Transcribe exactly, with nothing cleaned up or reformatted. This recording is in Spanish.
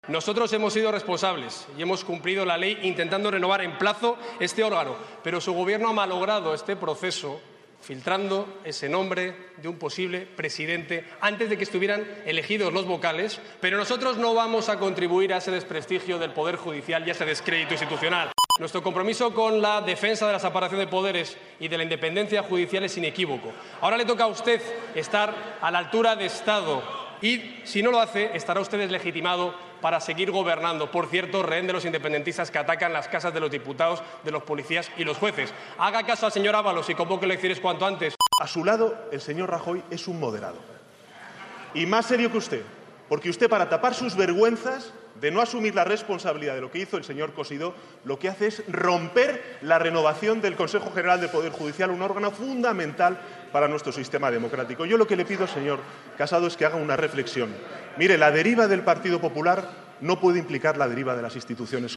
Nosotros hemos sido responsables y hemos cumplido la ley intentando renovar en plazo este órgano, pero su Gobierno ha malogrado este proceso filtrando ese nombre de un posible presidente antes de que estuvieran elegidos los vocales, pero nosotros no vamos a contribuir a ese desprestigio del Poder Judicial y a ese descrédito institucional. Nuestro compromiso con la defensa de la separación de poderes y de la independencia judicial es inequívoco. Ahora le toca a usted estar a la altura de Estado y, si no lo hace, estará usted deslegitimado para seguir gobernando. Por cierto, rehén de los independentistas que atacan las casas de los diputados, de los policías y los jueces. Haga caso al señor Ábalos y convoque elecciones cuanto antes. A su lado, el señor Rajoy es un moderado. Y más serio que usted, porque usted, para tapar sus vergüenzas de no asumir la responsabilidad de lo que hizo el señor Cosidó, lo que hace es romper la renovación del Consejo General del Poder Judicial, un órgano fundamental para nuestro sistema democrático. Yo lo que le pido, señor Casado, es que haga una reflexión. Mire, la deriva del Partido Popular no puede implicar la deriva de las instituciones.